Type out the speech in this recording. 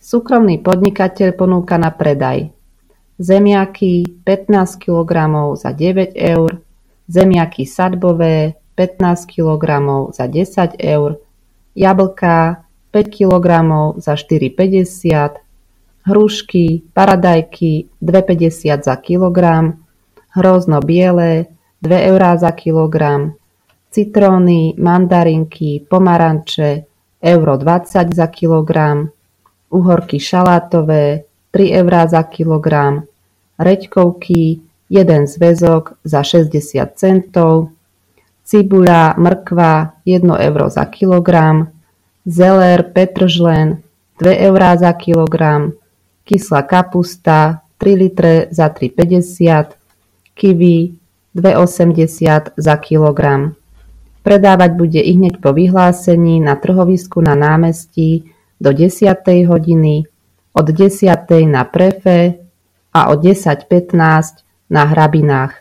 Súkromný podnikateľ ponúka na predaj zemiaky 15 kg za 9 eur, zemiaky sadbové 15 kg za 10 eur, jablká 5 kg za 4,50, hrušky, paradajky 2,50 za kilogram, hrozno biele 2 eurá za kilogram, citróny, mandarinky, pomaranče euro 20 za kilogram, uhorky šalátové 3 eurá za kilogram, reďkovky 1 zväzok za 60 centov, cibuľa, mrkva 1 euro za kilogram, zelér, petržlen 2 eurá za kilogram, kyslá kapusta 3 litre za 3,50, kiwi 2,80 za kilogram. Predávať bude ihneď po vyhlásení na trhovisku na námestí do 10. hodiny, od 10. na Prefe a od 10:15 na Hrabinách.